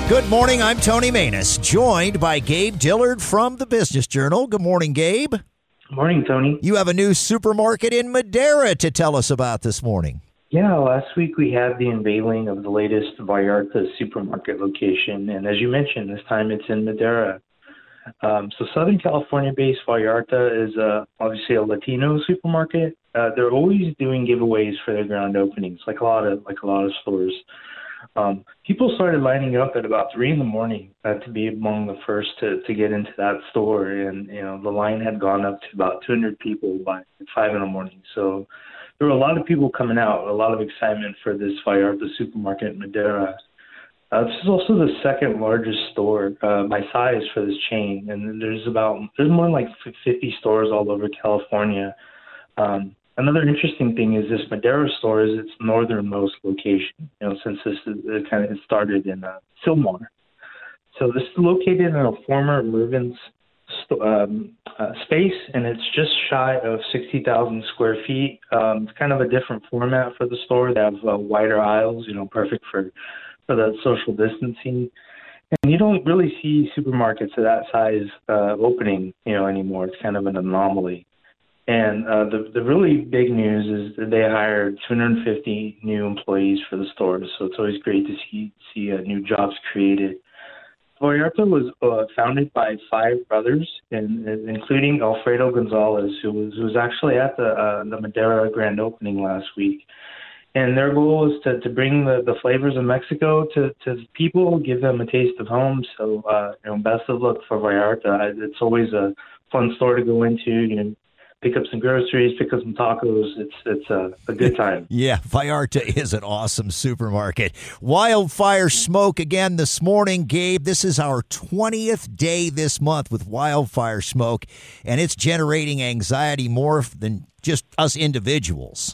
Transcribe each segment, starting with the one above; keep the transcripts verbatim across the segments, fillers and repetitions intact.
Good morning, I'm Tony Manus, joined by Gabe Dillard from the Business Journal. Good morning, Gabe. Good morning, Tony. You have a new supermarket in Madera to tell us about this morning. Yeah, last week we had the unveiling of the latest Vallarta supermarket location, and as you mentioned, this time it's in Madera. Um, so Southern California-based Vallarta is uh, obviously a Latino supermarket. Uh, they're always doing giveaways for their grand openings, like a lot of like a lot of stores. Um, people started lining up at about three in the morning uh, to be among the first to, to get into that store, and you know the line had gone up to about two hundred people by five in the morning. So there were a lot of people coming out, a lot of excitement for this Vallarta supermarket in Madera. Uh, this is also the second largest store uh, by size for this chain, and there's about there's more than like fifty stores all over California. Um, Another interesting thing is this Madera store is its northernmost location, you know, since this is, it kind of started in uh, Sylmar. So this is located in a former Mervyn's st- um, uh, space, and it's just shy of sixty thousand square feet. Um, it's kind of a different format for the store. They have uh, wider aisles, you know, perfect for, for the social distancing. And you don't really see supermarkets of that size uh, opening, you know, anymore. It's kind of an anomaly. And uh, the the really big news is that they hired two hundred fifty new employees for the store, so it's always great to see see uh, new jobs created. Vallarta was uh, founded by five brothers, and, and including Alfredo Gonzalez, who was who was actually at the uh, the Madera grand opening last week. And their goal is to, to bring the, the flavors of Mexico to, to people, give them a taste of home. So, uh, you know, best of luck for Vallarta. It's always a fun store to go into. You know, pick up some groceries, pick up some tacos. It's it's a, a good time. Yeah, Vallarta is an awesome supermarket. Wildfire Smoke again this morning, Gabe. This is our twentieth day this month with Wildfire Smoke, and it's generating anxiety more than just us individuals.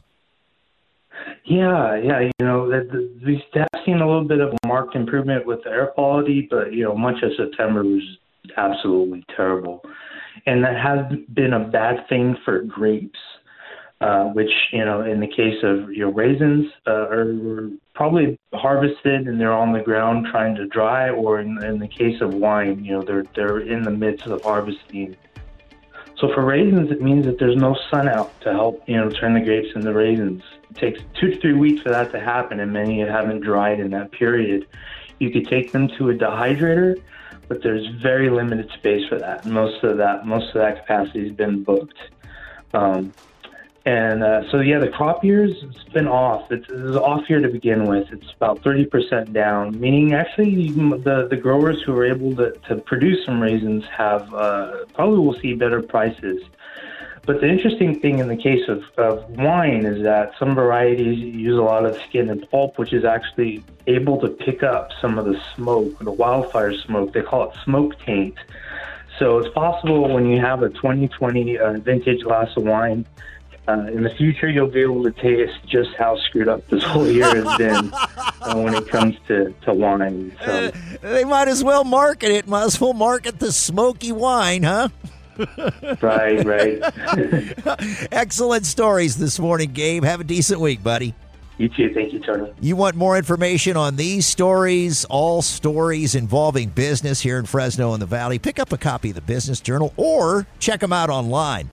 Yeah, yeah, you know, the, the, we have seen a little bit of a marked improvement with the air quality, but, you know, much of September was absolutely terrible. And that has been a bad thing for grapes, uh, which, you know, in the case of, you know, raisins uh, are probably harvested and they're on the ground trying to dry, or in, in the case of wine, you know, they're they're in the midst of harvesting. So for raisins, it means that there's no sun out to help, you know, turn the grapes into raisins. It takes two to three weeks for that to happen, and many haven't dried in that period. You could take them to a dehydrator, but there's very limited space for that. Most of that, most of that capacity has been booked. Um, and uh, so, yeah, the crop years, it's been off. It's, it's off year to begin with. It's about thirty percent down, meaning actually the, the growers who are able to, to produce some raisins have uh, probably will see better prices. But the interesting thing in the case of, of wine is that some varieties use a lot of skin and pulp, which is actually able to pick up some of the smoke, the wildfire smoke. They call it smoke taint. So it's possible when you have a twenty twenty uh, vintage glass of wine, uh, in the future you'll be able to taste just how screwed up this whole year has been uh, when it comes to, to wine. So Uh, they might as well market it, might as well market the smoky wine, huh? Right, right. Excellent stories this morning, Gabe. Have a decent week, buddy. You too. Thank you, Tony. You want more information on these stories, all stories involving business here in Fresno and the Valley? Pick up a copy of the Business Journal or check them out online.